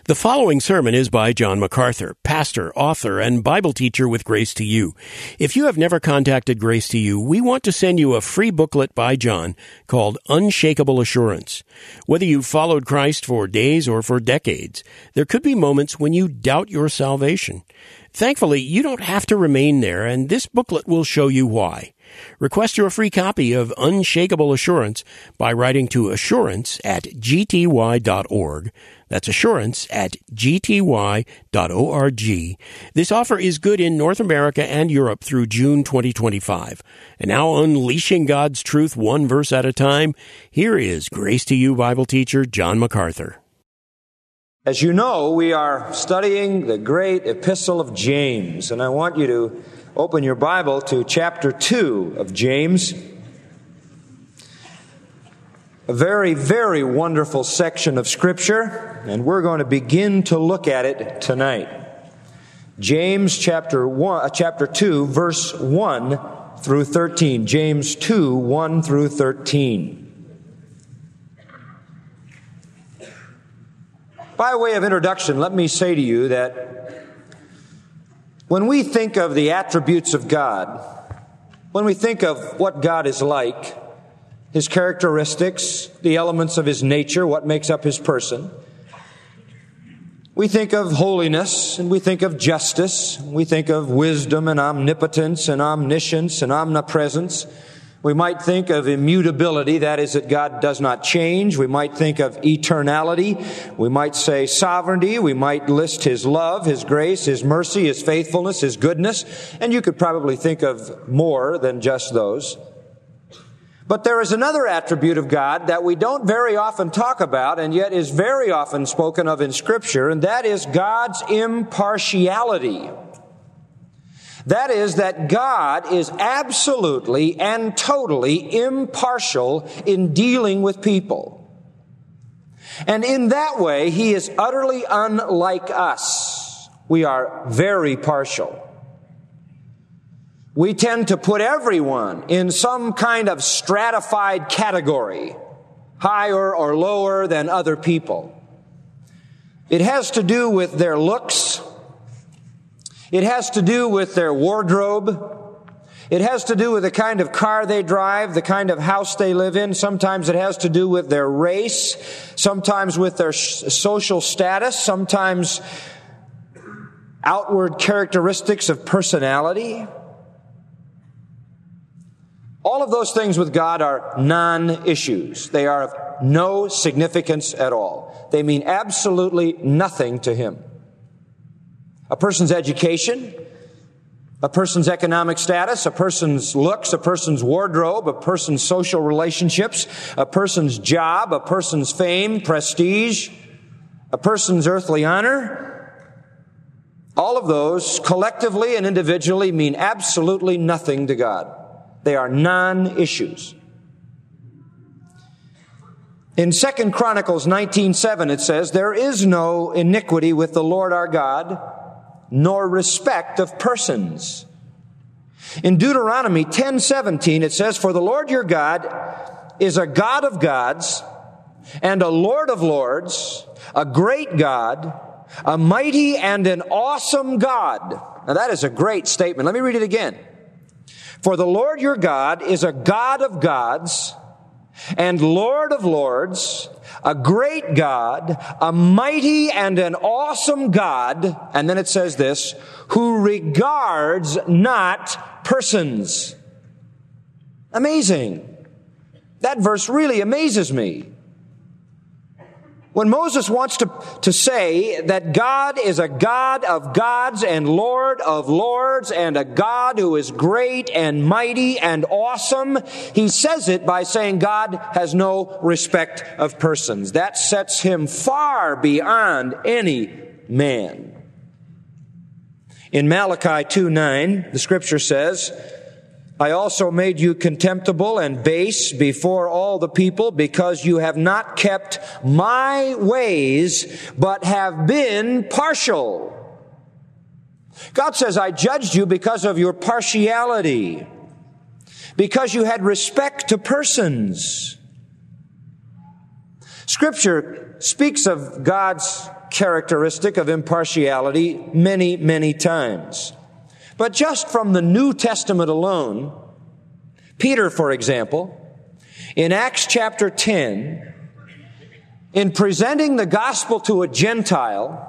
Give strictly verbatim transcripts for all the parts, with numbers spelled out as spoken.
The following sermon is by John MacArthur, pastor, author, and Bible teacher with Grace to You. If you have never contacted Grace to You, we want to send you a free booklet by John called Unshakable Assurance. Whether you've followed Christ for days or for decades, there could be moments when you doubt your salvation. Thankfully, you don't have to remain there, and this booklet will show you why. Request your free copy of Unshakable Assurance by writing to assurance at g t y dot org. That's assurance at g t y dot org. This offer is good in North America and Europe through June twenty twenty-five. And now, unleashing God's truth one verse at a time, here is Grace to You Bible teacher John MacArthur. As you know, we are studying the great epistle of James, and I want you to open your Bible to chapter two of James. A very, very wonderful section of Scripture, and we're going to begin to look at it tonight. James chapter one, uh, chapter two, verse one through thirteen. James two, one through thirteen. By way of introduction, let me say to you that when we think of the attributes of God, when we think of what God is like, His characteristics, the elements of His nature, what makes up His person, we think of holiness, and we think of justice, we think of wisdom and omnipotence and omniscience and omnipresence. We might think of immutability, that is, that God does not change. We might think of eternality. We might say sovereignty. We might list His love, His grace, His mercy, His faithfulness, His goodness. And you could probably think of more than just those. But there is another attribute of God that we don't very often talk about, and yet is very often spoken of in Scripture, and that is God's impartiality. That is, that God is absolutely and totally impartial in dealing with people. And in that way, He is utterly unlike us. We are very partial. We tend to put everyone in some kind of stratified category, higher or lower than other people. It has to do with their looks. It has to do with their wardrobe. It has to do with the kind of car they drive, the kind of house they live in. Sometimes it has to do with their race, sometimes with their social status, sometimes outward characteristics of personality. All of those things with God are non-issues. They are of no significance at all. They mean absolutely nothing to Him. A person's education, a person's economic status, a person's looks, a person's wardrobe, a person's social relationships, a person's job, a person's fame, prestige, a person's earthly honor, all of those collectively and individually mean absolutely nothing to God. They are non-issues. In Second Chronicles nineteen seven it says, "There is no iniquity with the Lord our God, nor respect of persons." In Deuteronomy ten seventeen it says, "For the Lord your God is a God of gods and a Lord of lords, a great God, a mighty and an awesome God." Now that is a great statement. Let me read it again. "For the Lord your God is a God of gods and Lord of lords, a great God, a mighty and an awesome God," and then it says this, "who regards not persons." Amazing. That verse really amazes me. When Moses wants to, to say that God is a God of gods and Lord of lords and a God who is great and mighty and awesome, he says it by saying God has no respect of persons. That sets Him far beyond any man. In Malachi two nine, the Scripture says, "I also made you contemptible and base before all the people, because you have not kept my ways, but have been partial." God says, I judged you because of your partiality, because you had respect to persons. Scripture speaks of God's characteristic of impartiality many, many times. But just from the New Testament alone, Peter, for example, in Acts chapter ten, in presenting the gospel to a Gentile,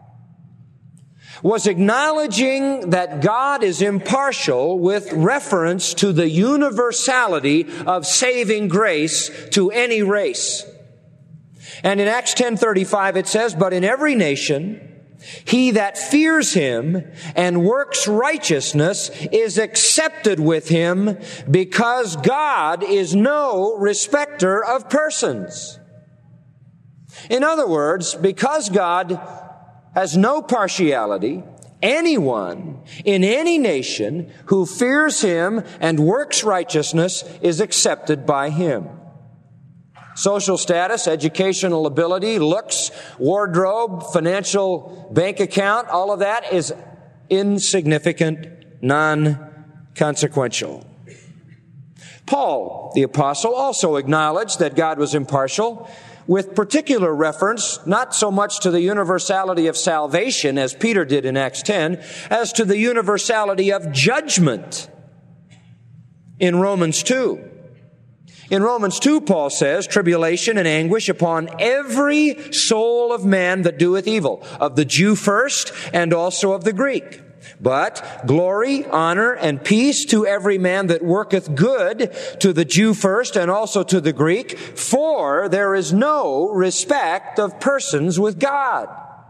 was acknowledging that God is impartial with reference to the universality of saving grace to any race. And in Acts ten thirty-five it says, "But in every nation, he that fears him and works righteousness is accepted with him, because God is no respecter of persons." In other words, because God has no partiality, anyone in any nation who fears him and works righteousness is accepted by him. Social status, educational ability, looks, wardrobe, financial bank account, all of that is insignificant, non-consequential. Paul, the apostle, also acknowledged that God was impartial, with particular reference not so much to the universality of salvation, as Peter did in Acts ten, as to the universality of judgment in Romans two. In Romans two, Paul says, "Tribulation and anguish upon every soul of man that doeth evil, of the Jew first, and also of the Greek. But glory, honor, and peace to every man that worketh good, to the Jew first, and also to the Greek. For there is no respect of persons with God."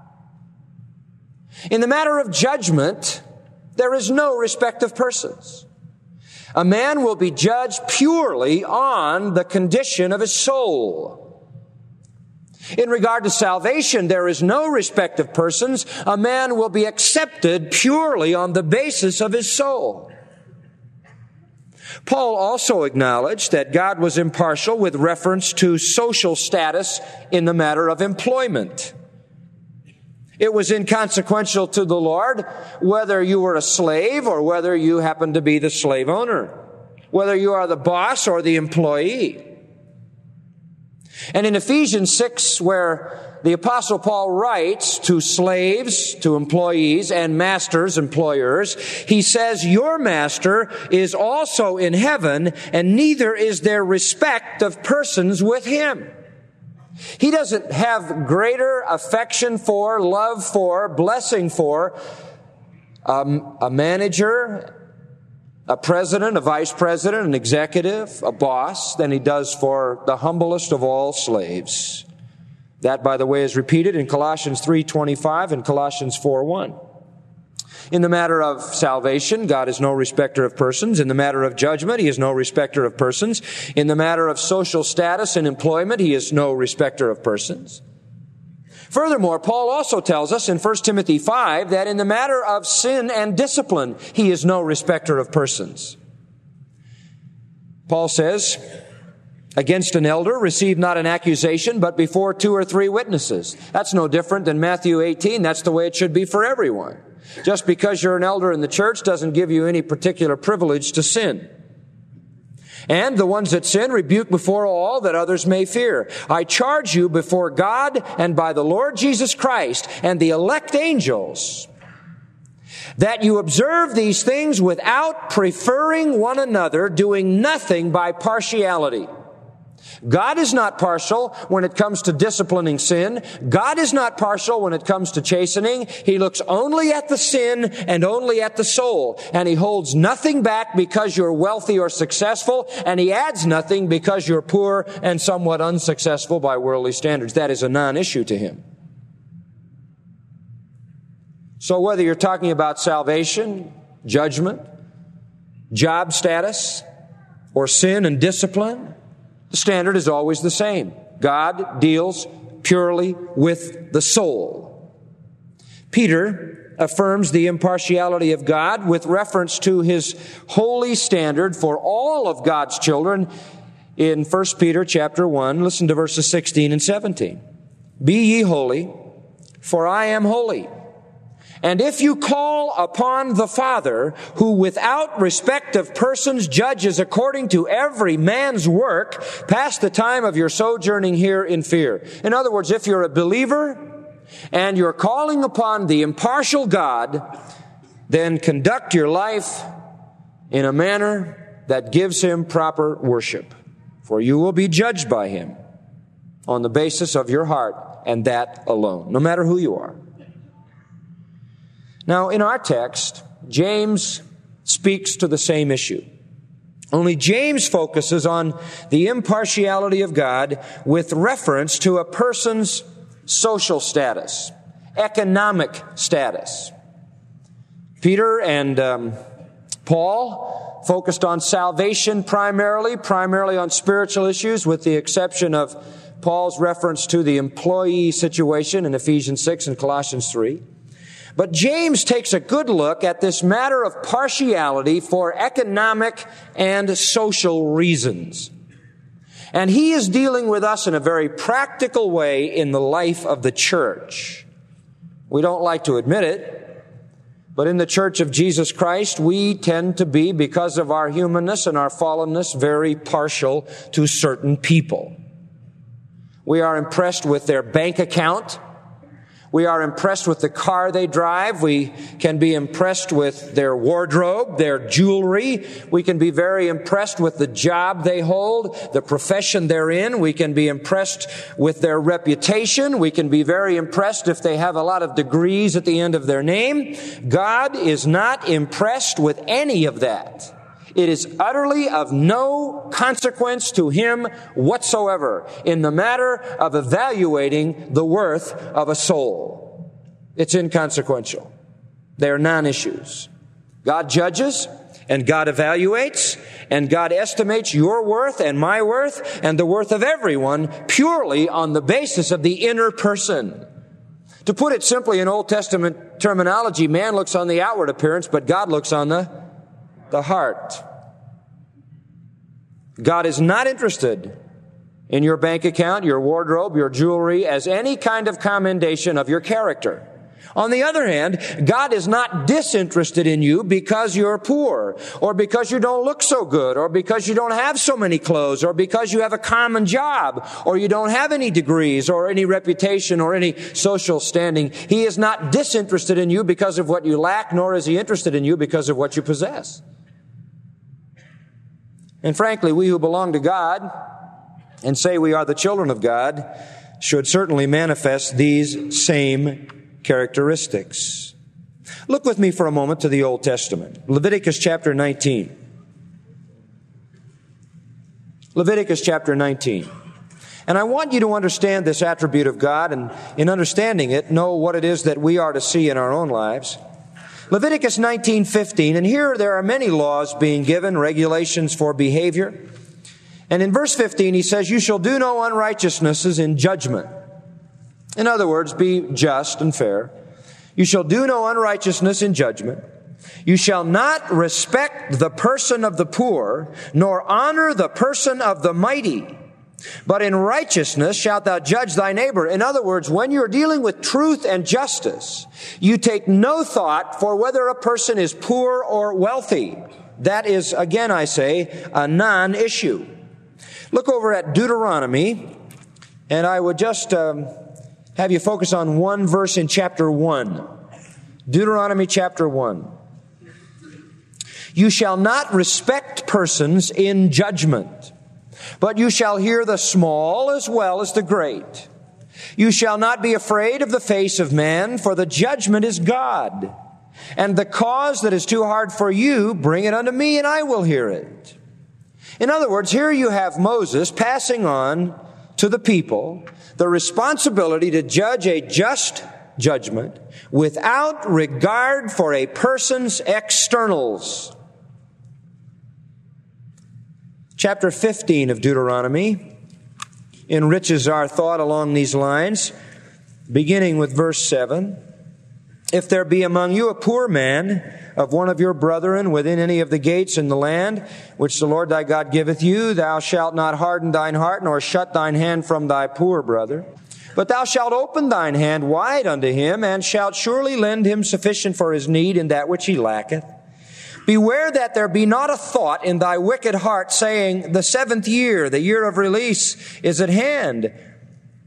In the matter of judgment, there is no respect of persons. A man will be judged purely on the condition of his soul. In regard to salvation, there is no respect of persons. A man will be accepted purely on the basis of his soul. Paul also acknowledged that God was impartial with reference to social status in the matter of employment. It was inconsequential to the Lord whether you were a slave or whether you happened to be the slave owner, whether you are the boss or the employee. And in Ephesians six, where the Apostle Paul writes to slaves, to employees, and masters, employers, he says, "Your master is also in heaven, and neither is there respect of persons with him." He doesn't have greater affection for, love for, blessing for um, a manager, a president, a vice president, an executive, a boss, than he does for the humblest of all slaves. That, by the way, is repeated in Colossians three twenty-five and Colossians four one. In the matter of salvation, God is no respecter of persons. In the matter of judgment, he is no respecter of persons. In the matter of social status and employment, he is no respecter of persons. Furthermore, Paul also tells us in First Timothy five that in the matter of sin and discipline, he is no respecter of persons. Paul says, "Against an elder, receive not an accusation, but before two or three witnesses." That's no different than Matthew eighteen. That's the way it should be for everyone. Just because you're an elder in the church doesn't give you any particular privilege to sin. "And the ones that sin rebuke before all, that others may fear. I charge you before God and by the Lord Jesus Christ and the elect angels, that you observe these things without preferring one another, doing nothing by partiality." God is not partial when it comes to disciplining sin. God is not partial when it comes to chastening. He looks only at the sin and only at the soul. And he holds nothing back because you're wealthy or successful. And he adds nothing because you're poor and somewhat unsuccessful by worldly standards. That is a non-issue to him. So whether you're talking about salvation, judgment, job status, or sin and discipline, the standard is always the same. God deals purely with the soul. Peter affirms the impartiality of God with reference to his holy standard for all of God's children in First Peter chapter one. Listen to verses sixteen and seventeen. "Be ye holy, for I am holy. And if you call upon the Father, who without respect of persons judges according to every man's work, pass the time of your sojourning here in fear." In other words, if you're a believer, and you're calling upon the impartial God, then conduct your life in a manner that gives Him proper worship. For you will be judged by Him on the basis of your heart, and that alone, no matter who you are. Now, in our text, James speaks to the same issue. Only James focuses on the impartiality of God with reference to a person's social status, economic status. Peter and um, Paul focused on salvation primarily, primarily on spiritual issues, with the exception of Paul's reference to the employee situation in Ephesians six and Colossians three. But James takes a good look at this matter of partiality for economic and social reasons. And he is dealing with us in a very practical way in the life of the church. We don't like to admit it, but in the Church of Jesus Christ, we tend to be, because of our humanness and our fallenness, very partial to certain people. We are impressed with their bank account. We are impressed with the car they drive. We can be impressed with their wardrobe, their jewelry. We can be very impressed with the job they hold, the profession they're in. We can be impressed with their reputation. We can be very impressed if they have a lot of degrees at the end of their name. God is not impressed with any of that. It is utterly of no consequence to Him whatsoever in the matter of evaluating the worth of a soul. It's inconsequential. They are non-issues. God judges, and God evaluates, and God estimates your worth and my worth and the worth of everyone purely on the basis of the inner person. To put it simply in Old Testament terminology, man looks on the outward appearance, but God looks on the the heart. God is not interested in your bank account, your wardrobe, your jewelry as any kind of commendation of your character. On the other hand, God is not disinterested in you because you're poor, or because you don't look so good, or because you don't have so many clothes, or because you have a common job, or you don't have any degrees, or any reputation, or any social standing. He is not disinterested in you because of what you lack, nor is He interested in you because of what you possess. And frankly, we who belong to God and say we are the children of God should certainly manifest these same characteristics. Look with me for a moment to the Old Testament. Leviticus chapter nineteen. Leviticus chapter nineteen. And I want you to understand this attribute of God, and in understanding it, know what it is that we are to see in our own lives. Leviticus nineteen fifteen, and here there are many laws being given, regulations for behavior. And in verse fifteen, he says, "You shall do no unrighteousnesses in judgment." In other words, be just and fair. You shall do no unrighteousness in judgment. You shall not respect the person of the poor, nor honor the person of the mighty. But in righteousness shalt thou judge thy neighbor. In other words, when you're dealing with truth and justice, you take no thought for whether a person is poor or wealthy. That is, again I say, a non-issue. Look over at Deuteronomy, and I would just um, have you focus on one verse in chapter one. Deuteronomy chapter one. You shall not respect persons in judgment, but you shall hear the small as well as the great. You shall not be afraid of the face of man, for the judgment is God. And the cause that is too hard for you, bring it unto me, and I will hear it. In other words, here you have Moses passing on to the people the responsibility to judge a just judgment without regard for a person's externals. Chapter fifteen of Deuteronomy enriches our thought along these lines, beginning with verse seven. If there be among you a poor man of one of your brethren within any of the gates in the land, which the Lord thy God giveth you, thou shalt not harden thine heart, nor shut thine hand from thy poor brother. But thou shalt open thine hand wide unto him, and shalt surely lend him sufficient for his need in that which he lacketh. Beware that there be not a thought in thy wicked heart, saying, the seventh year, the year of release, is at hand.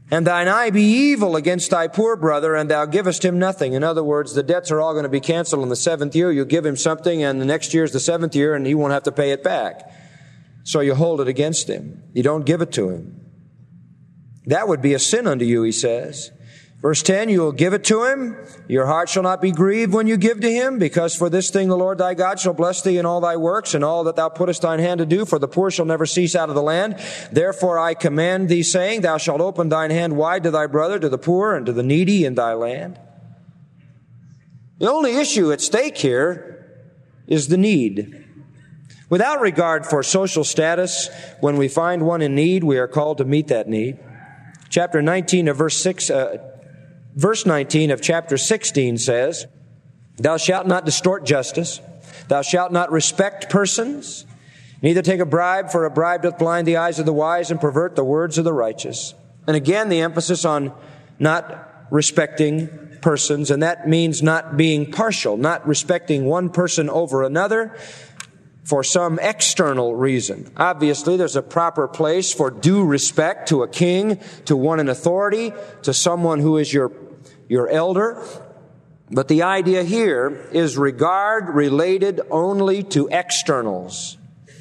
and thine eye be evil against thy poor brother, and thou givest him nothing. In other words, the debts are all going to be canceled in the seventh year. You give him something, and the next year is the seventh year, and he won't have to pay it back. So you hold it against him. You don't give it to him. That would be a sin unto you, he says. Verse ten, you will give it to him. Your heart shall not be grieved when you give to him, because for this thing the Lord thy God shall bless thee in all thy works and all that thou puttest thine hand to do, for the poor shall never cease out of the land. Therefore I command thee, saying, thou shalt open thine hand wide to thy brother, to the poor, and to the needy in thy land. The only issue at stake here is the need. Without regard for social status, when we find one in need, we are called to meet that need. Chapter nineteen of verse six, uh, Verse nineteen of chapter sixteen says, thou shalt not distort justice. Thou shalt not respect persons. Neither take a bribe, for a bribe doth blind the eyes of the wise and pervert the words of the righteous. And again, the emphasis on not respecting persons, and that means not being partial, not respecting one person over another for some external reason. Obviously, there's a proper place for due respect to a king, to one in authority, to someone who is your, your elder. But the idea here is regard related only to externals.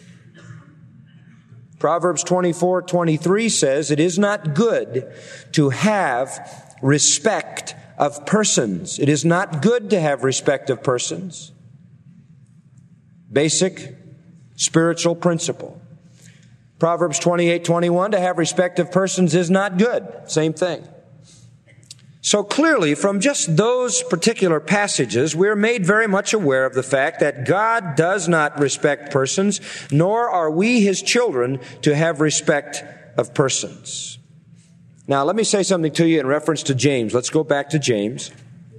Proverbs twenty-four twenty-three says, it is not good to have respect of persons. It is not good to have respect of persons. Basic spiritual principle. Proverbs twenty-eight twenty-one, to have respect of persons is not good. Same thing. So clearly, from just those particular passages, we're made very much aware of the fact that God does not respect persons, nor are we His children to have respect of persons. Now, let me say something to you in reference to James. Let's go back to James.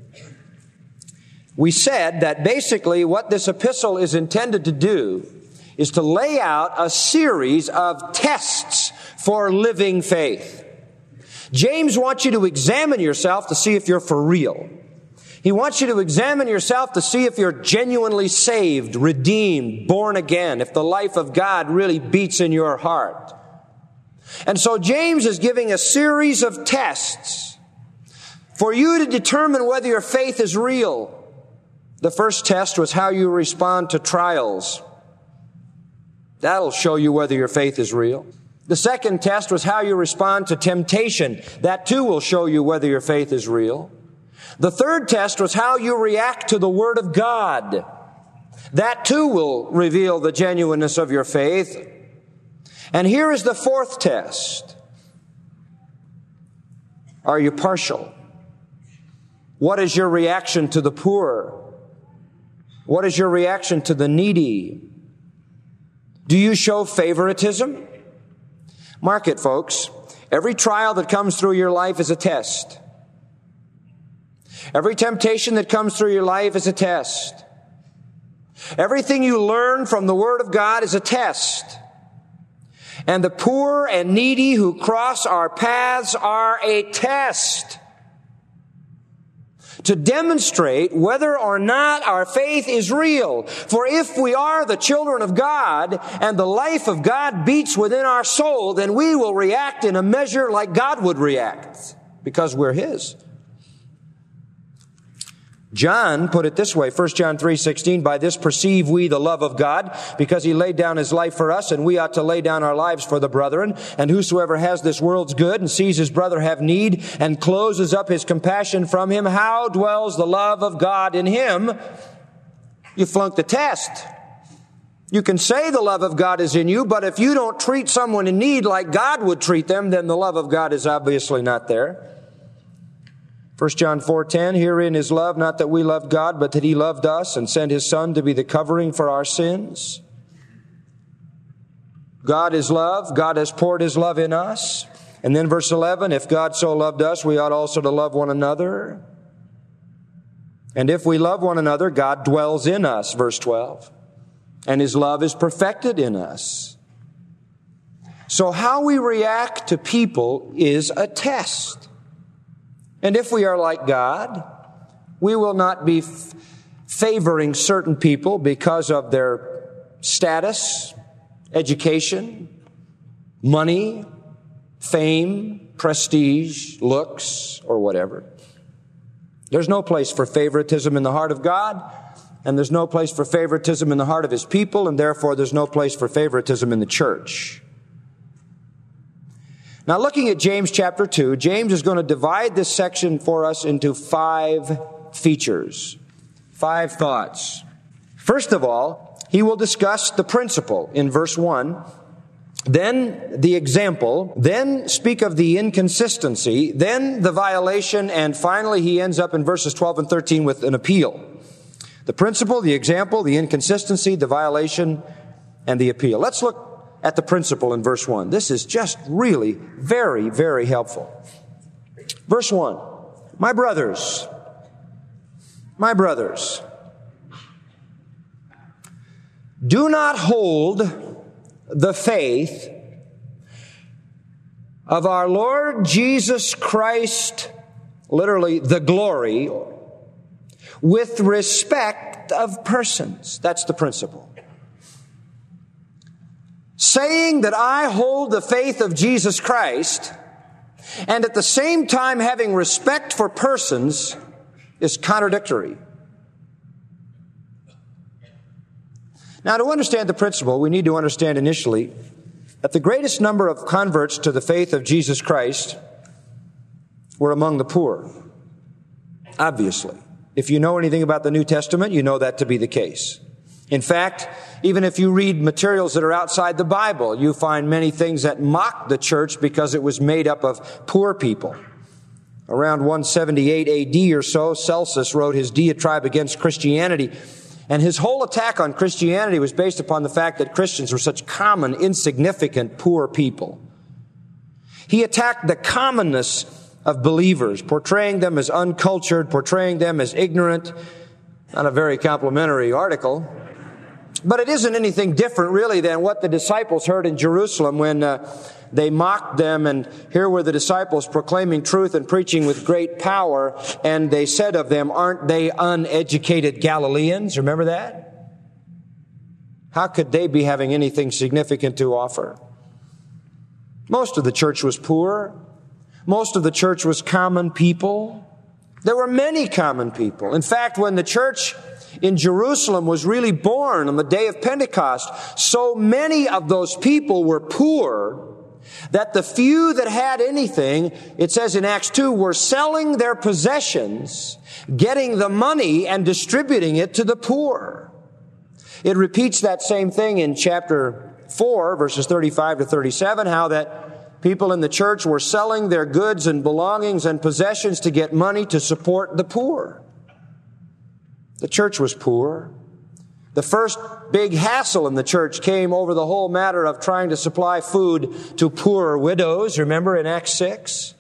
We said that basically what this epistle is intended to do is to lay out a series of tests for living faith. James wants you to examine yourself to see if you're for real. He wants you to examine yourself to see if you're genuinely saved, redeemed, born again, if the life of God really beats in your heart. And so James is giving a series of tests for you to determine whether your faith is real. The first test was how you respond to trials. That'll show you whether your faith is real. The second test was how you respond to temptation. That too will show you whether your faith is real. The third test was how you react to the Word of God. That too will reveal the genuineness of your faith. And here is the fourth test. Are you partial? What is your reaction to the poor? What is your reaction to the needy? Do you show favoritism? Mark it, folks. Every trial that comes through your life is a test. Every temptation that comes through your life is a test. Everything you learn from the Word of God is a test. And the poor and needy who cross our paths are a test to demonstrate whether or not our faith is real. For if we are the children of God and the life of God beats within our soul, then we will react in a measure like God would react because we're His. John put it this way, First John three sixteen, by this perceive we the love of God, because He laid down His life for us, and we ought to lay down our lives for the brethren. And whosoever has this world's good and sees his brother have need and closes up his compassion from him, how dwells the love of God in him? You flunked the test. You can say the love of God is in you, but if you don't treat someone in need like God would treat them, then the love of God is obviously not there. First John four ten, herein is love, not that we loved God, but that He loved us and sent His Son to be the covering for our sins. God is love. God has poured His love in us. And then verse eleven, if God so loved us, we ought also to love one another. And if we love one another, God dwells in us, verse twelve. And His love is perfected in us. So how we react to people is a test. And if we are like God, we will not be f- favoring certain people because of their status, education, money, fame, prestige, looks, or whatever. There's no place for favoritism in the heart of God, and there's no place for favoritism in the heart of His people, and therefore there's no place for favoritism in the church. Now, looking at James chapter two, James is going to divide this section for us into five features, five thoughts. First of all, he will discuss the principle in verse one, then the example, then speak of the inconsistency, then the violation, and finally he ends up in verses twelve and thirteen with an appeal. The principle, the example, the inconsistency, the violation, and the appeal. Let's look at the principle in verse one. This is just really very, very helpful. Verse one, my brothers, my brothers, do not hold the faith of our Lord Jesus Christ, literally the glory, with respect of persons. That's the principle. Saying that I hold the faith of Jesus Christ and at the same time having respect for persons is contradictory. Now, to understand the principle, we need to understand initially that the greatest number of converts to the faith of Jesus Christ were among the poor. Obviously. If you know anything about the New Testament, you know that to be the case. In fact, even if you read materials that are outside the Bible, you find many things that mock the church because it was made up of poor people. Around one seventy-eight A D or so, Celsus wrote his diatribe against Christianity. And his whole attack on Christianity was based upon the fact that Christians were such common, insignificant, poor people. He attacked the commonness of believers, portraying them as uncultured, portraying them as ignorant. Not a very complimentary article. But it isn't anything different, really, than what the disciples heard in Jerusalem when uh, they mocked them, and here were the disciples proclaiming truth and preaching with great power, and they said of them, aren't they uneducated Galileans? Remember that? How could they be having anything significant to offer? Most of the church was poor. Most of the church was common people. There were many common people. In fact, when the church in Jerusalem was really born on the day of Pentecost, so many of those people were poor that the few that had anything, it says in Acts two, were selling their possessions, getting the money and distributing it to the poor. It repeats that same thing in chapter four, verses thirty-five to thirty-seven, how that people in the church were selling their goods and belongings and possessions to get money to support the poor. The church was poor. The first big hassle in the church came over the whole matter of trying to supply food to poor widows. Remember in Acts six?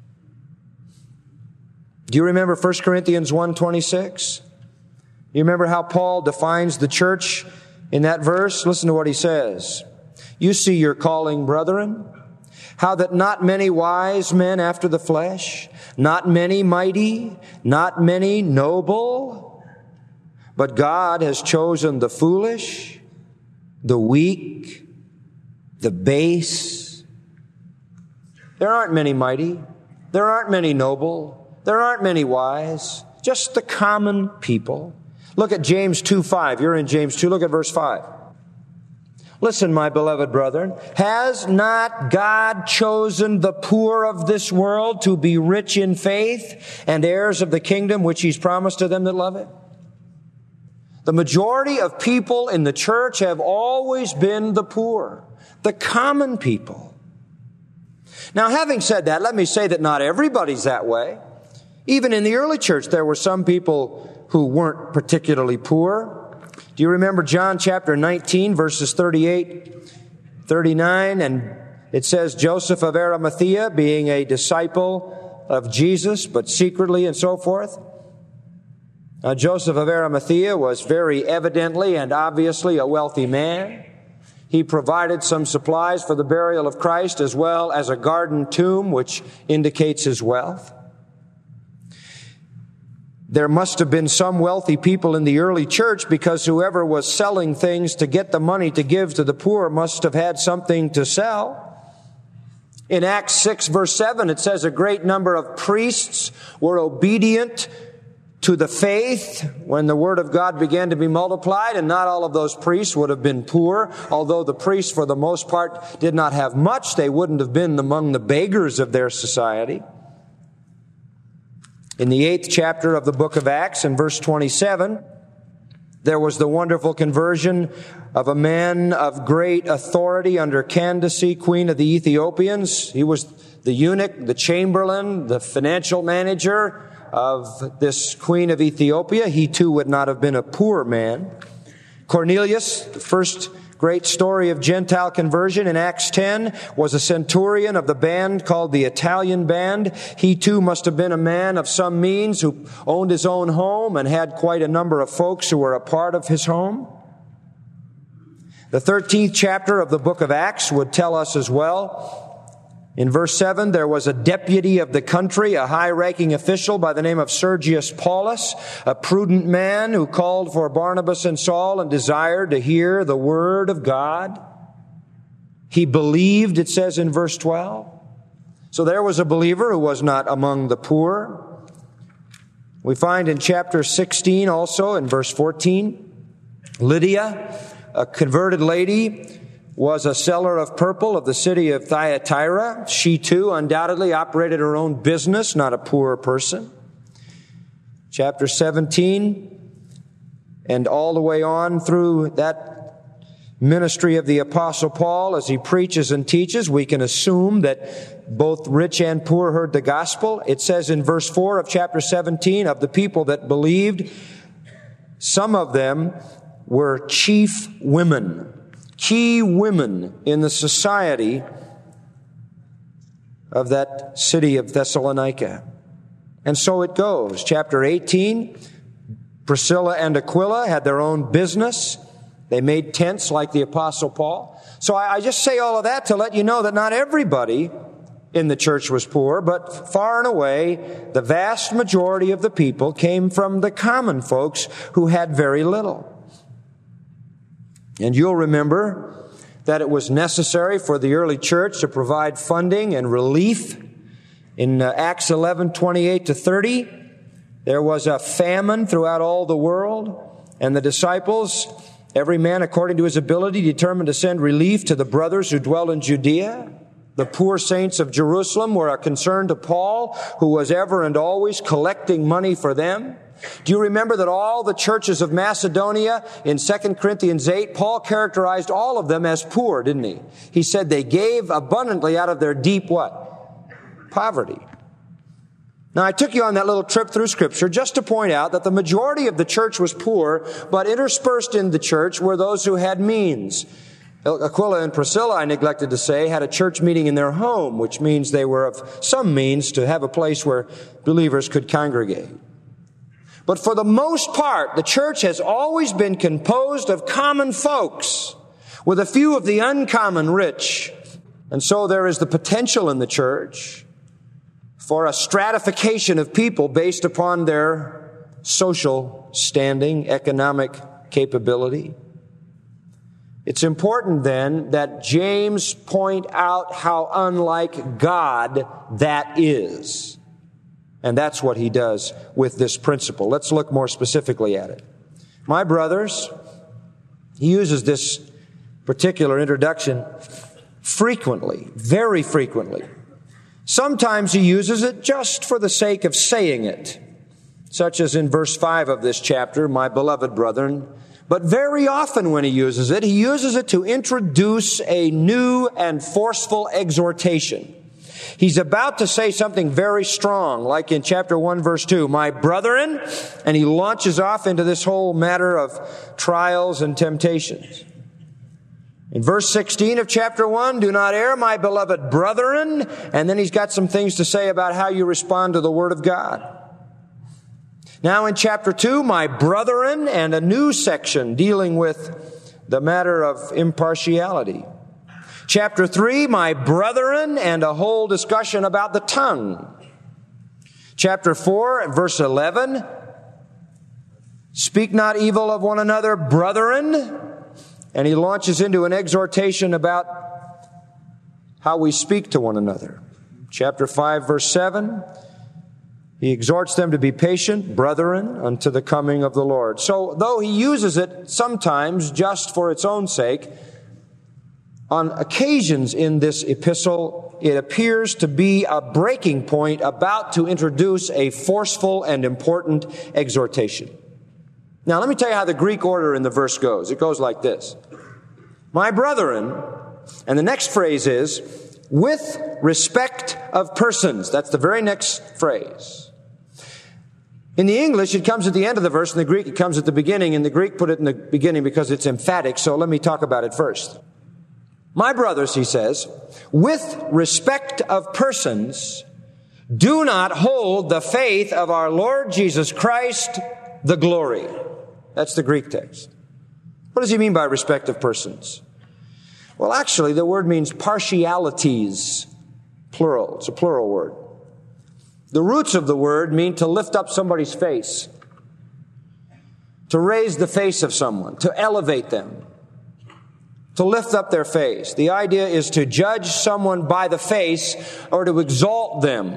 Do you remember First Corinthians one twenty-six? You remember how Paul defines the church in that verse? Listen to what he says. You see your calling, brethren, how that not many wise men after the flesh, not many mighty, not many noble, but God has chosen the foolish, the weak, the base. There aren't many mighty. There aren't many noble. There aren't many wise. Just the common people. Look at James two five. You're in James two. Look at verse five. Listen, my beloved brethren, has not God chosen the poor of this world to be rich in faith and heirs of the kingdom which He's promised to them that love it? The majority of people in the church have always been the poor, the common people. Now, having said that, let me say that not everybody's that way. Even in the early church, there were some people who weren't particularly poor. Do you remember John chapter nineteen, verses thirty-eight, thirty-nine? And it says, Joseph of Arimathea, being a disciple of Jesus, but secretly and so forth. Now, Joseph of Arimathea was very evidently and obviously a wealthy man. He provided some supplies for the burial of Christ as well as a garden tomb, which indicates his wealth. There must have been some wealthy people in the early church because whoever was selling things to get the money to give to the poor must have had something to sell. In Acts six, verse seven, it says a great number of priests were obedient to the faith when the Word of God began to be multiplied, and not all of those priests would have been poor. Although the priests, for the most part, did not have much, they wouldn't have been among the beggars of their society. In the eighth chapter of the book of Acts, in verse twenty-seven, there was the wonderful conversion of a man of great authority under Candace, queen of the Ethiopians. He was the eunuch, the chamberlain, the financial manager of this queen of Ethiopia. He too would not have been a poor man. Cornelius, the first great story of Gentile conversion in Acts ten, was a centurion of the band called the Italian Band. He too must have been a man of some means who owned his own home and had quite a number of folks who were a part of his home. The thirteenth chapter of the book of Acts would tell us as well. In verse seven, there was a deputy of the country, a high-ranking official by the name of Sergius Paulus, a prudent man who called for Barnabas and Saul and desired to hear the word of God. He believed, it says in verse twelve. So there was a believer who was not among the poor. We find in chapter sixteen also, in verse fourteen, Lydia, a converted lady, was a seller of purple of the city of Thyatira. She too undoubtedly operated her own business, not a poor person. Chapter seventeen, and all the way on through that ministry of the Apostle Paul as he preaches and teaches, we can assume that both rich and poor heard the gospel. It says in verse four of chapter seventeen, of the people that believed, some of them were chief women. Key women in the society of that city of Thessalonica. And so it goes. Chapter eighteen, Priscilla and Aquila had their own business. They made tents like the Apostle Paul. So I, I just say all of that to let you know that not everybody in the church was poor, but far and away, the vast majority of the people came from the common folks who had very little. And you'll remember that it was necessary for the early church to provide funding and relief. In uh, Acts eleven, twenty-eight to thirty, there was a famine throughout all the world, and the disciples, every man according to his ability, determined to send relief to the brothers who dwelt in Judea. The poor saints of Jerusalem were a concern to Paul, who was ever and always collecting money for them. Do you remember that all the churches of Macedonia in Second Corinthians eight, Paul characterized all of them as poor, didn't he? He said they gave abundantly out of their deep what? Poverty. Now, I took you on that little trip through Scripture just to point out that the majority of the church was poor, but interspersed in the church were those who had means. Aquila and Priscilla, I neglected to say, had a church meeting in their home, which means they were of some means to have a place where believers could congregate. But for the most part, the church has always been composed of common folks, with a few of the uncommon rich. And so there is the potential in the church for a stratification of people based upon their social standing, economic capability. It's important then that James point out how unlike God that is. And that's what he does with this principle. Let's look more specifically at it. My brothers, he uses this particular introduction frequently, very frequently. Sometimes he uses it just for the sake of saying it, such as in verse five of this chapter, my beloved brethren. But very often when he uses it, he uses it to introduce a new and forceful exhortation. He's about to say something very strong, like in chapter one, verse two, my brethren, and he launches off into this whole matter of trials and temptations. In verse sixteen of chapter one, do not err, my beloved brethren, and then he's got some things to say about how you respond to the Word of God. Now in chapter two, my brethren, and a new section dealing with the matter of impartiality. Chapter three, my brethren, and a whole discussion about the tongue. Chapter four, verse eleven, speak not evil of one another, brethren. And he launches into an exhortation about how we speak to one another. Chapter five, verse seven, he exhorts them to be patient, brethren, unto the coming of the Lord. So, though he uses it sometimes just for its own sake, on occasions in this epistle, it appears to be a breaking point about to introduce a forceful and important exhortation. Now, let me tell you how the Greek order in the verse goes. It goes like this. My brethren, and the next phrase is, with respect of persons. That's the very next phrase. In the English, it comes at the end of the verse. In the Greek, it comes at the beginning. And the Greek put it in the beginning because it's emphatic. So let me talk about it first. My brothers, he says, with respect of persons, do not hold the faith of our Lord Jesus Christ, the glory. That's the Greek text. What does he mean by respect of persons? Well, actually, the word means partialities, plural. It's a plural word. The roots of the word mean to lift up somebody's face, to raise the face of someone, to elevate them, to lift up their face. The idea is to judge someone by the face or to exalt them,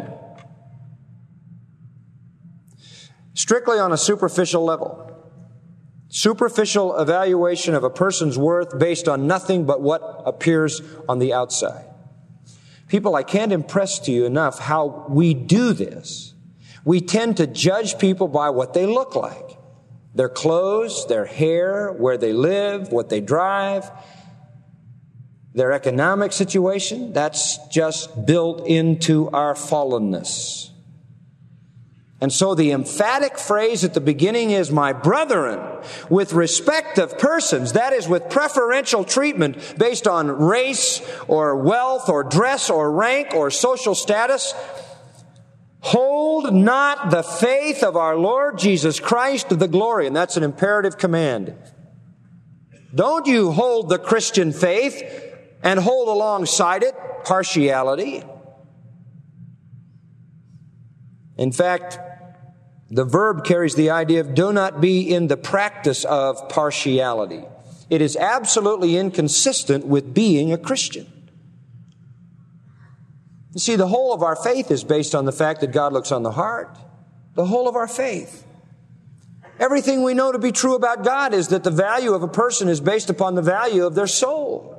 strictly on a superficial level. Superficial evaluation of a person's worth based on nothing but what appears on the outside. People, I can't impress to you enough how we do this. We tend to judge people by what they look like. Their clothes, their hair, where they live, what they drive, their economic situation. That's just built into our fallenness. And so the emphatic phrase at the beginning is, my brethren, with respect of persons, that is with preferential treatment based on race or wealth or dress or rank or social status, hold not the faith of our Lord Jesus Christ the glory. And that's an imperative command. Don't you hold the Christian faith and hold alongside it partiality. In fact, the verb carries the idea of do not be in the practice of partiality. It is absolutely inconsistent with being a Christian. You see, the whole of our faith is based on the fact that God looks on the heart. The whole of our faith. Everything we know to be true about God is that the value of a person is based upon the value of their soul.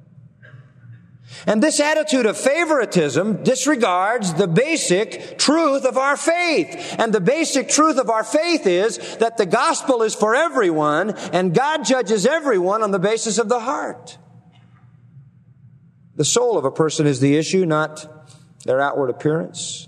And this attitude of favoritism disregards the basic truth of our faith. And the basic truth of our faith is that the gospel is for everyone, and God judges everyone on the basis of the heart. The soul of a person is the issue, not their outward appearance.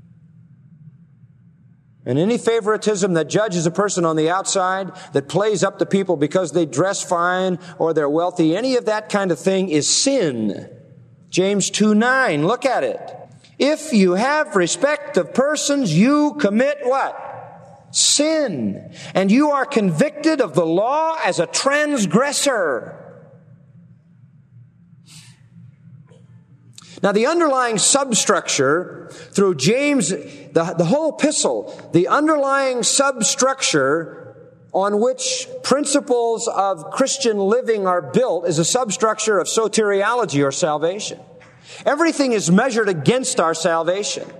And any favoritism that judges a person on the outside, that plays up to people because they dress fine or they're wealthy, any of that kind of thing is sin. James two nine, look at it. If you have respect of persons, you commit what? Sin. And you are convicted of the law as a transgressor. Now, the underlying substructure through James, the, the whole epistle, the underlying substructure on which principles of Christian living are built is a substructure of soteriology or salvation. Everything is measured against our salvation.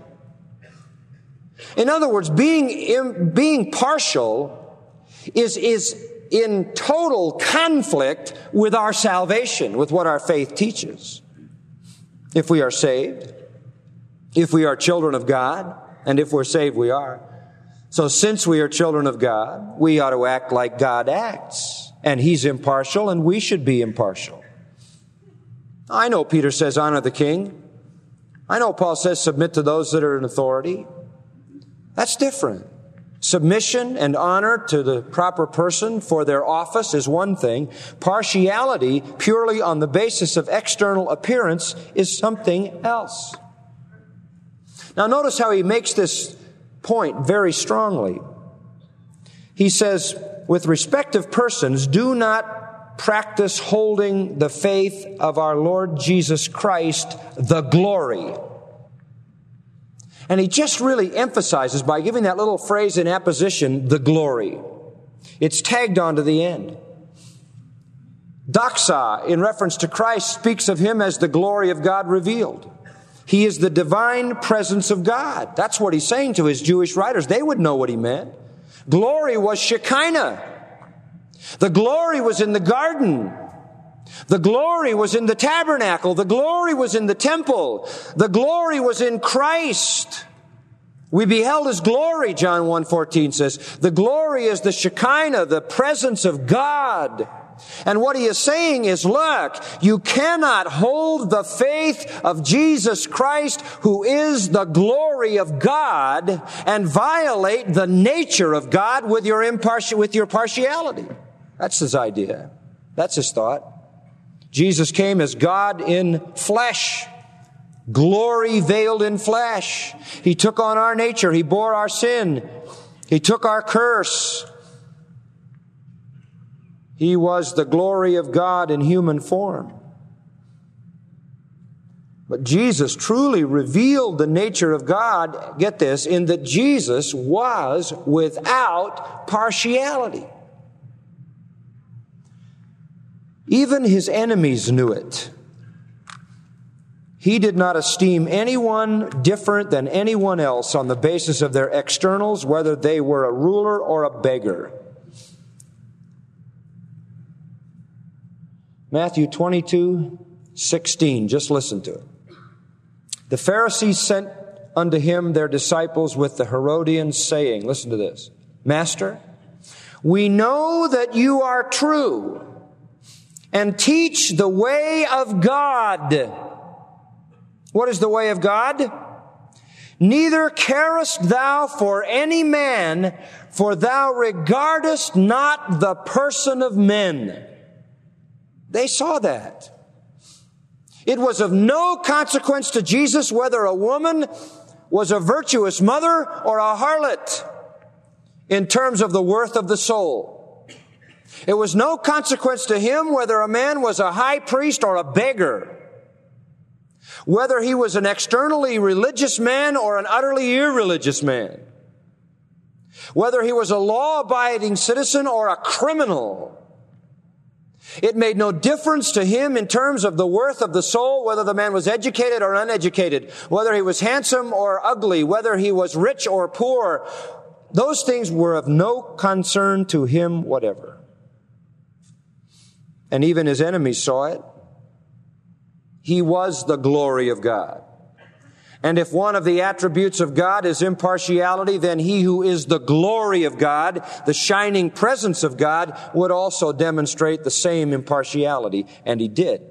In other words, being, in, being partial is, is in total conflict with our salvation, with what our faith teaches. If we are saved, if we are children of God, and if we're saved, we are. So since we are children of God, we ought to act like God acts. And He's impartial, and we should be impartial. I know Peter says, honor the king. I know Paul says, submit to those that are in authority. That's different. Submission and honor to the proper person for their office is one thing. Partiality, purely on the basis of external appearance, is something else. Now notice how he makes this point very strongly. He says, with respect of persons, do not practice holding the faith of our Lord Jesus Christ, the glory. And he just really emphasizes by giving that little phrase in apposition, the glory. It's tagged on to the end. Doxa, in reference to Christ, speaks of him as the glory of God revealed. He is the divine presence of God. That's what he's saying to his Jewish writers. They would know what he meant. Glory was Shekinah. The glory was in the garden. The glory was in the tabernacle. The glory was in the temple. The glory was in Christ. We beheld his glory, John one fourteen says. The glory is the Shekinah, the presence of God. And what he is saying is, look, you cannot hold the faith of Jesus Christ, who is the glory of God, and violate the nature of God with your impartial, with your partiality. That's his idea. That's his thought. Jesus came as God in flesh. Glory veiled in flesh. He took on our nature. He bore our sin. He took our curse. He was the glory of God in human form. But Jesus truly revealed the nature of God, get this, in that Jesus was without partiality. Even his enemies knew it. He did not esteem anyone different than anyone else on the basis of their externals, whether they were a ruler or a beggar. Matthew twenty-two sixteen, just listen to it. The Pharisees sent unto him their disciples with the Herodians, saying, listen to this, Master, we know that you are true and teach the way of God. What is the way of God? Neither carest thou for any man, for thou regardest not the person of men. They saw that. It was of no consequence to Jesus whether a woman was a virtuous mother or a harlot in terms of the worth of the soul. It was no consequence to him whether a man was a high priest or a beggar, whether he was an externally religious man or an utterly irreligious man, whether he was a law-abiding citizen or a criminal. It made no difference to him in terms of the worth of the soul, whether the man was educated or uneducated, whether he was handsome or ugly, whether he was rich or poor. Those things were of no concern to him whatever. And even his enemies saw it. He was the glory of God. And if one of the attributes of God is impartiality, then he who is the glory of God, the shining presence of God, would also demonstrate the same impartiality. And he did.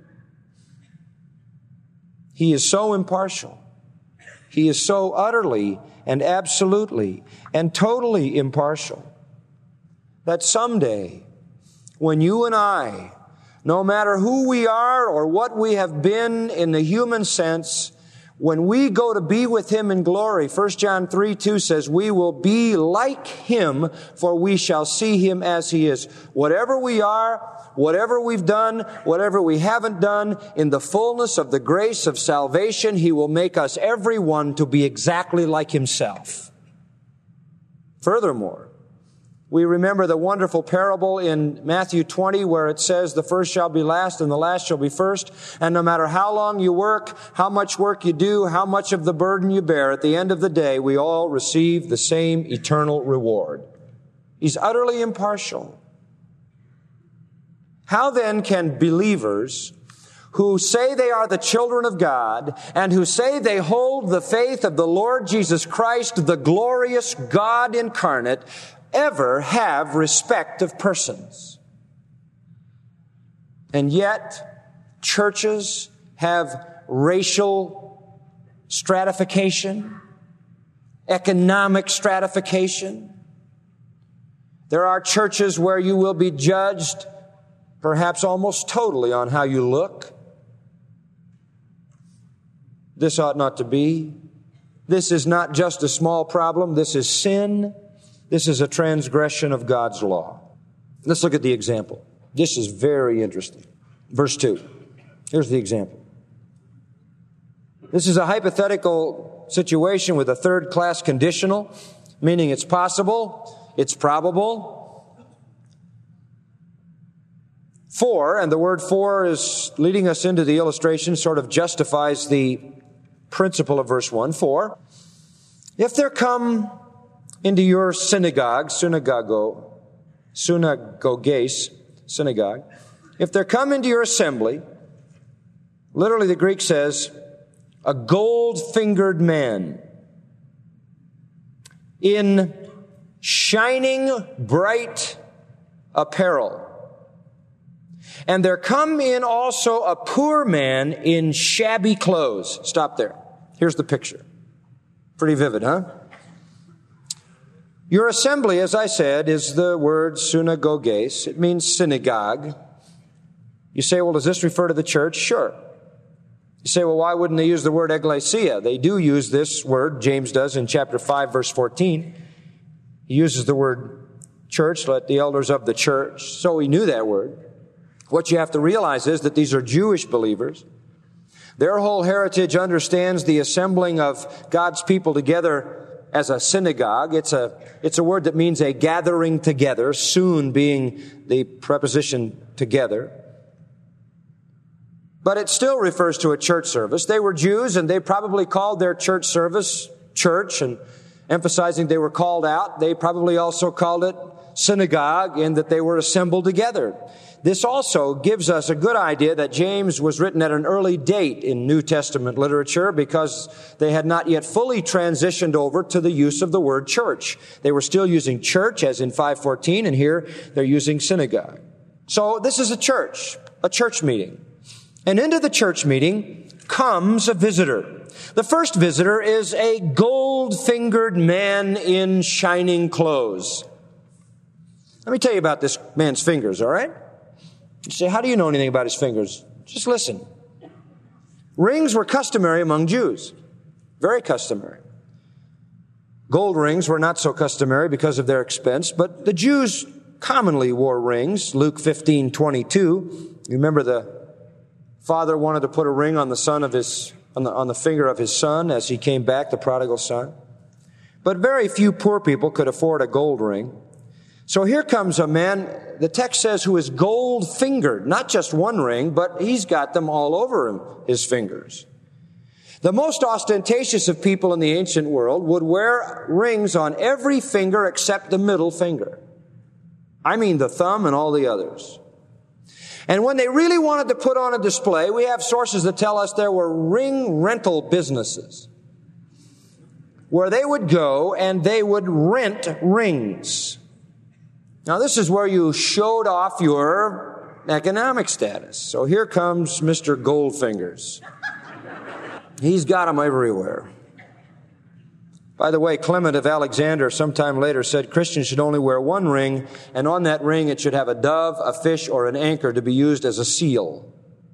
He is so impartial. He is so utterly and absolutely and totally impartial that someday, when you and I, no matter who we are or what we have been in the human sense, when we go to be with him in glory, First John three two says, we will be like him, for we shall see him as he is. Whatever we are, whatever we've done, whatever we haven't done, in the fullness of the grace of salvation, he will make us everyone to be exactly like himself. Furthermore, we remember the wonderful parable in Matthew twenty where it says, the first shall be last and the last shall be first. And no matter how long you work, how much work you do, how much of the burden you bear, at the end of the day, we all receive the same eternal reward. He's utterly impartial. How then can believers who say they are the children of God and who say they hold the faith of the Lord Jesus Christ, the glorious God incarnate, ever have respect of persons? And yet, churches have racial stratification, economic stratification. There are churches where you will be judged perhaps almost totally on how you look. This ought not to be. This is not just a small problem. This is sin. This is a transgression of God's law. Let's look at the example. This is very interesting. Verse two. Here's the example. This is a hypothetical situation with a third-class conditional, meaning it's possible, it's probable. For, and the word for is leading us into the illustration, sort of justifies the principle of verse one. For, if there come into your synagogue, synagogo, synagoges, synagogue, if there come into your assembly, literally the Greek says, a gold-fingered man in shining, bright apparel. And there come in also a poor man in shabby clothes. Stop there. Here's the picture. Pretty vivid, huh? Your assembly, as I said, is the word synagoges. It means synagogue. You say, well, does this refer to the church? Sure. You say, well, why wouldn't they use the word ecclesia? They do use this word. James does in chapter five, verse fourteen. He uses the word church, let the elders of the church. So he knew that word. What you have to realize is that these are Jewish believers. Their whole heritage understands the assembling of God's people together as a synagogue. It's a, it's a word that means a gathering together, soon being the preposition together. But it still refers to a church service. They were Jews, and they probably called their church service church, and emphasizing they were called out. They probably also called it synagogue, in that they were assembled together. This also gives us a good idea that James was written at an early date in New Testament literature, because they had not yet fully transitioned over to the use of the word church. They were still using church, as in five fourteen, and here they're using synagogue. So this is a church, a church meeting. And into the church meeting comes a visitor. The first visitor is a gold-fingered man in shining clothes. Let me tell you about this man's fingers, all right? You say, how do you know anything about his fingers? Just listen. Rings were customary among Jews. Very customary. Gold rings were not so customary because of their expense, but the Jews commonly wore rings. Luke fifteen twenty-two. You remember the father wanted to put a ring on the son of his, on the, on the finger of his son as he came back, the prodigal son. But very few poor people could afford a gold ring. So here comes a man, the text says, who is gold-fingered. Not just one ring, but he's got them all over him, his fingers. The most ostentatious of people in the ancient world would wear rings on every finger except the middle finger. I mean the thumb and all the others. And when they really wanted to put on a display, we have sources that tell us there were ring rental businesses where they would go and they would rent rings. Now, this is where you showed off your economic status. So here comes Mister Goldfingers. He's got them everywhere. By the way, Clement of Alexander sometime later said Christians should only wear one ring, and on that ring it should have a dove, a fish, or an anchor to be used as a seal.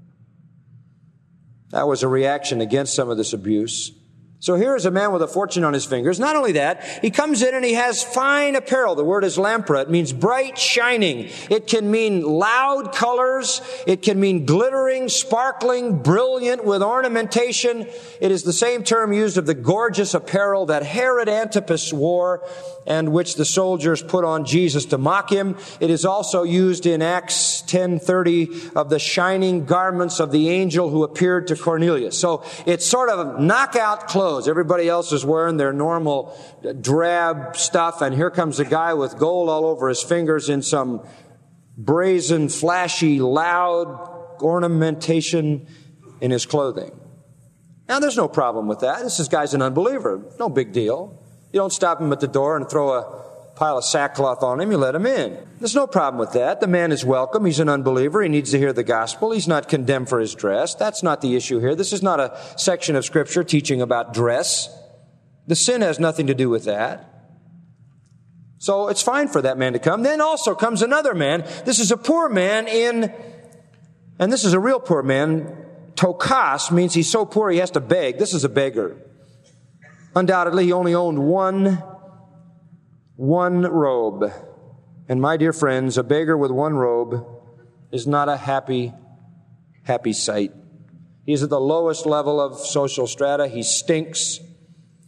That was a reaction against some of this abuse. So here is a man with a fortune on his fingers. Not only that, he comes in and he has fine apparel. The word is lampra. It means bright, shining. It can mean loud colors. It can mean glittering, sparkling, brilliant with ornamentation. It is the same term used of the gorgeous apparel that Herod Antipas wore and which the soldiers put on Jesus to mock him. It is also used in Acts ten thirty of the shining garments of the angel who appeared to Cornelius. So it's sort of knockout clothes. Everybody else is wearing their normal drab stuff, and here comes a guy with gold all over his fingers in some brazen, flashy, loud ornamentation in his clothing. Now, there's no problem with that. This guy's an unbeliever. No big deal. You don't stop him at the door and throw a pile of sackcloth on him. You let him in. There's no problem with that. The man is welcome. He's an unbeliever. He needs to hear the gospel. He's not condemned for his dress. That's not the issue here. This is not a section of Scripture teaching about dress. The sin has nothing to do with that. So it's fine for that man to come. Then also comes another man. This is a poor man in, and this is a real poor man. Tokas means he's so poor he has to beg. This is a beggar. Undoubtedly, he only owned one One robe. And my dear friends, a beggar with one robe is not a happy, happy sight. He's at the lowest level of social strata. He stinks.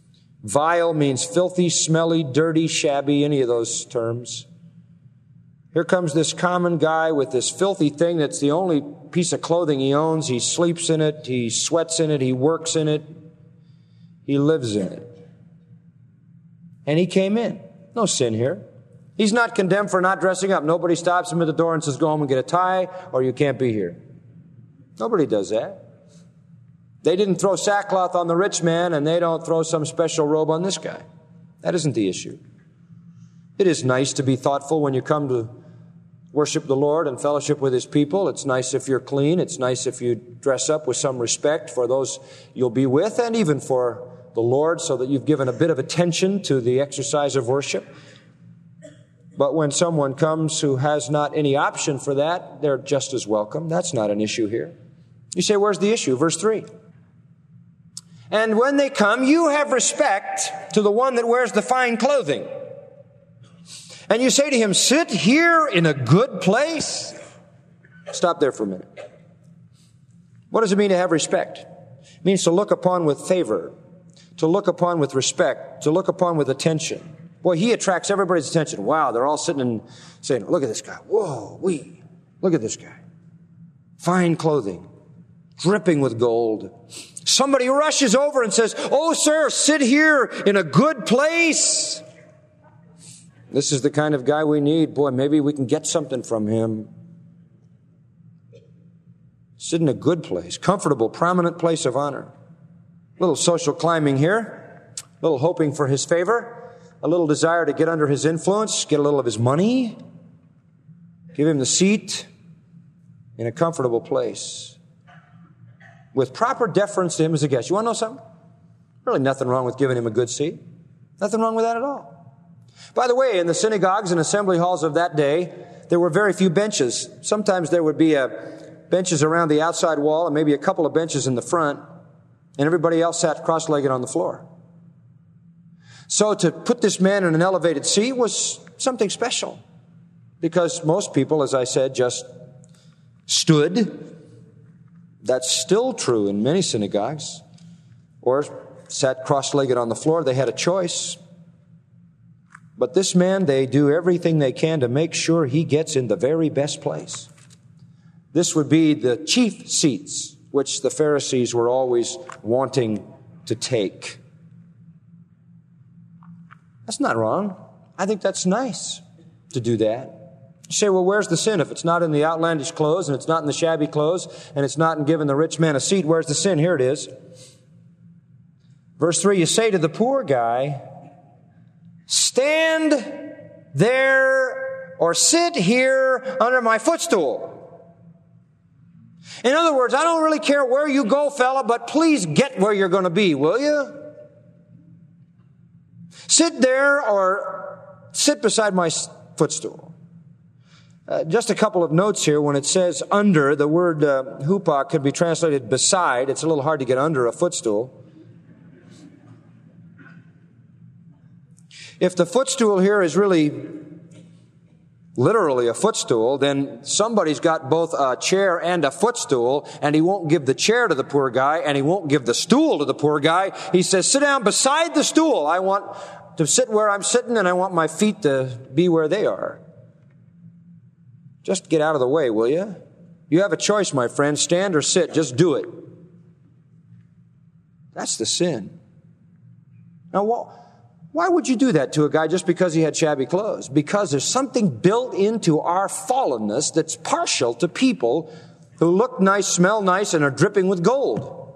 Vile means filthy, smelly, dirty, shabby, any of those terms. Here comes this common guy with this filthy thing that's the only piece of clothing he owns. He sleeps in it, he sweats in it, he works in it, he lives in it. And he came in. No sin here. He's not condemned for not dressing up. Nobody stops him at the door and says, go home and get a tie, or you can't be here. Nobody does that. They didn't throw sackcloth on the rich man, and they don't throw some special robe on this guy. That isn't the issue. It is nice to be thoughtful when you come to worship the Lord and fellowship with His people. It's nice if you're clean. It's nice if you dress up with some respect for those you'll be with, and even for the Lord, so that you've given a bit of attention to the exercise of worship. But when someone comes who has not any option for that, they're just as welcome. That's not an issue here. You say, where's the issue? Verse three. And when they come, you have respect to the one that wears the fine clothing. And you say to him, sit here in a good place. Stop there for a minute. What does it mean to have respect? It means to look upon with favor, to look upon with respect, to look upon with attention. Boy, he attracts everybody's attention. Wow, they're all sitting and saying, look at this guy. Whoa, we, look at this guy. Fine clothing, dripping with gold. Somebody rushes over and says, oh, sir, sit here in a good place. This is the kind of guy we need. Boy, maybe we can get something from him. Sit in a good place, comfortable, prominent place of honor. A little social climbing here, a little hoping for his favor, a little desire to get under his influence, get a little of his money, give him the seat in a comfortable place with proper deference to him as a guest. You want to know something? Really nothing wrong with giving him a good seat. Nothing wrong with that at all. By the way, in the synagogues and assembly halls of that day, there were very few benches. Sometimes there would be a, benches around the outside wall and maybe a couple of benches in the front, and everybody else sat cross-legged on the floor. So to put this man in an elevated seat was something special, because most people, as I said, just stood. That's still true in many synagogues, or sat cross-legged on the floor. They had a choice. But this man, they do everything they can to make sure he gets in the very best place. This would be the chief seats, which the Pharisees were always wanting to take. That's not wrong. I think that's nice to do that. You say, well, where's the sin? If it's not in the outlandish clothes, and it's not in the shabby clothes, and it's not in giving the rich man a seat, where's the sin? Here it is. Verse three, you say to the poor guy, stand there or sit here under my footstool. In other words, I don't really care where you go, fella, but please get where you're going to be, will you? Sit there or sit beside my footstool. Uh, just a couple of notes here. When it says under, the word uh, hupa could be translated beside. It's a little hard to get under a footstool. If the footstool here is really literally a footstool, then somebody's got both a chair and a footstool, and he won't give the chair to the poor guy, and he won't give the stool to the poor guy. He says, sit down beside the stool. I want to sit where I'm sitting, and I want my feet to be where they are. Just get out of the way, will you? You have a choice, my friend. Stand or sit. Just do it. That's the sin. Now, why would you do that to a guy just because he had shabby clothes? Because there's something built into our fallenness that's partial to people who look nice, smell nice, and are dripping with gold.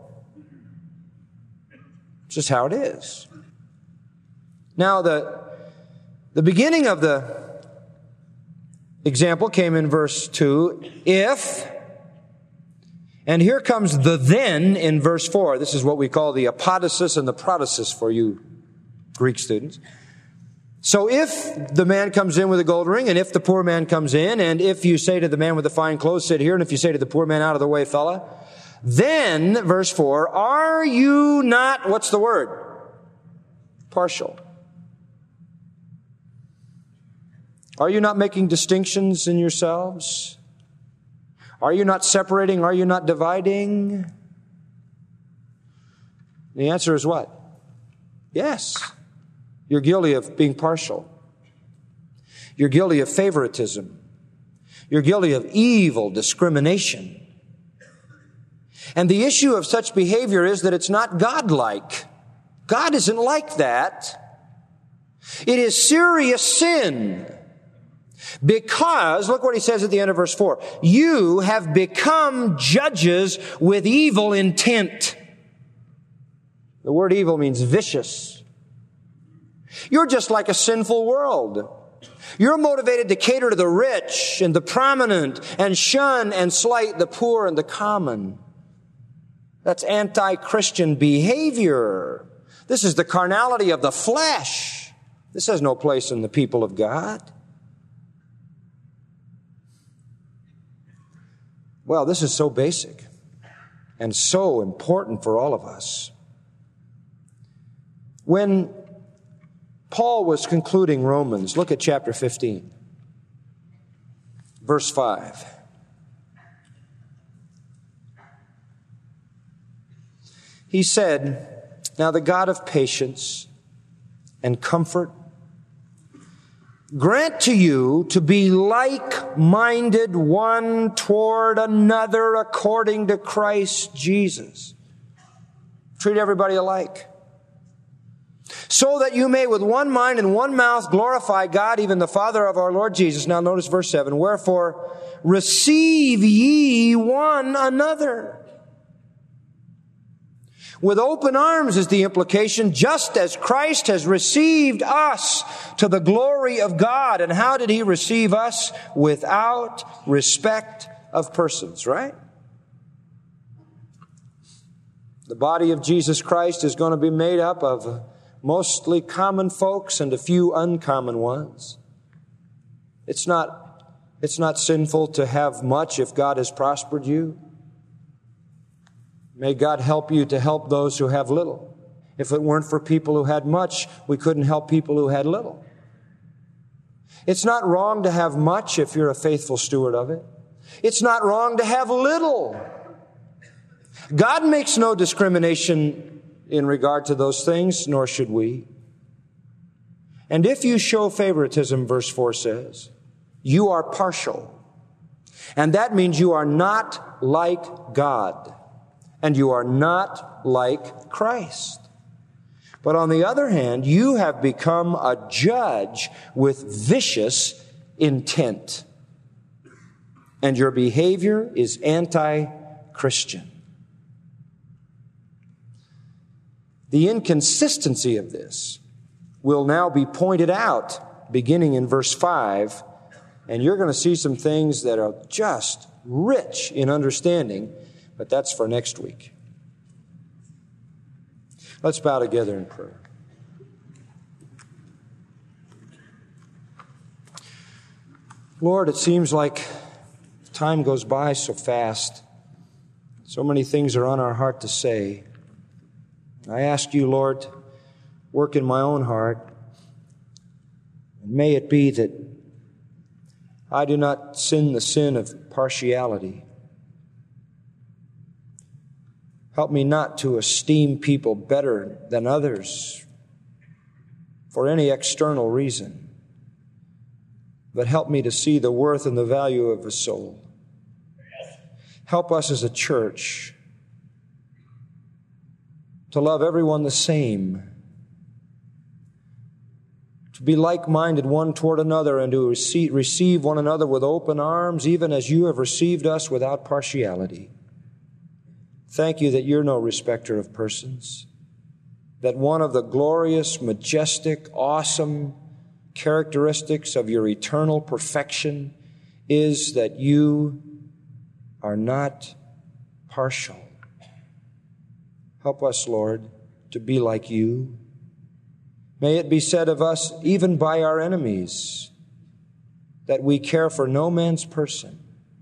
It's just how it is. Now, the, the beginning of the example came in verse two. If, and here comes the then in verse four. This is what we call the apodosis and the prodosis for you Greek students. So if the man comes in with a gold ring, and if the poor man comes in, and if you say to the man with the fine clothes, sit here, and if you say to the poor man, out of the way, fella, then, verse four, are you not, what's the word? Partial. Are you not making distinctions in yourselves? Are you not separating? Are you not dividing? The answer is what? Yes. You're guilty of being partial. You're guilty of favoritism. You're guilty of evil discrimination. And the issue of such behavior is that it's not God-like. God isn't like that. It is serious sin. Because, look what he says at the end of verse four, you have become judges with evil intent. The word evil means vicious. You're just like a sinful world. You're motivated to cater to the rich and the prominent and shun and slight the poor and the common. That's anti-Christian behavior. This is the carnality of the flesh. This has no place in the people of God. Well, this is so basic and so important for all of us. When Paul was concluding Romans, look at chapter fifteen, verse five. He said, now the God of patience and comfort grant to you to be like-minded one toward another according to Christ Jesus. Treat everybody alike. So that you may with one mind and one mouth glorify God, even the Father of our Lord Jesus. Now notice verse seven. Wherefore, receive ye one another. With open arms is the implication, just as Christ has received us to the glory of God. And how did he receive us? Without respect of persons, right? The body of Jesus Christ is going to be made up of mostly common folks and a few uncommon ones. It's not, it's not sinful to have much if God has prospered you. May God help you to help those who have little. If it weren't for people who had much, we couldn't help people who had little. It's not wrong to have much if you're a faithful steward of it. It's not wrong to have little. God makes no discrimination in regard to those things, nor should we. And if you show favoritism, verse four says, you are partial. And that means you are not like God. And you are not like Christ. But on the other hand, you have become a judge with vicious intent. And your behavior is anti-Christian. The inconsistency of this will now be pointed out beginning in verse five. And you're going to see some things that are just rich in understanding. But that's for next week. Let's bow together in prayer. Lord, it seems like time goes by so fast. So many things are on our heart to say. I ask you, Lord, work in my own heart. And may it be that I do not sin the sin of partiality. Help me not to esteem people better than others for any external reason, but help me to see the worth and the value of a soul. Help us as a church to love everyone the same, to be like-minded one toward another, and to receive, receive one another with open arms, even as you have received us without partiality. Thank you that you're no respecter of persons, that one of the glorious, majestic, awesome characteristics of your eternal perfection is that you are not partial. Help us, Lord, to be like you. May it be said of us, even by our enemies, that we care for no man's person.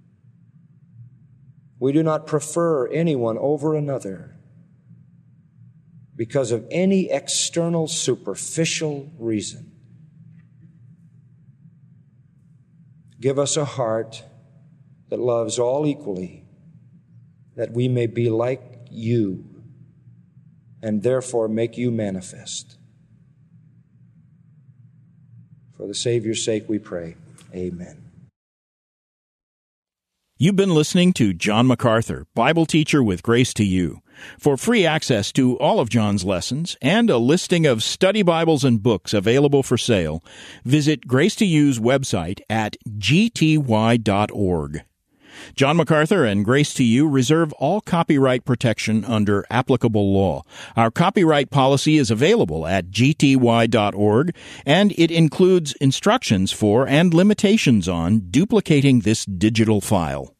We do not prefer anyone over another because of any external, superficial reason. Give us a heart that loves all equally, that we may be like you and therefore make you manifest. For the Savior's sake we pray. Amen. You've been listening to John MacArthur, Bible teacher with Grace to You. For free access to all of John's lessons and a listing of study Bibles and books available for sale, visit Grace to You's website at g t y dot org. John MacArthur and Grace to You reserve all copyright protection under applicable law. Our copyright policy is available at g t y dot org, and it includes instructions for and limitations on duplicating this digital file.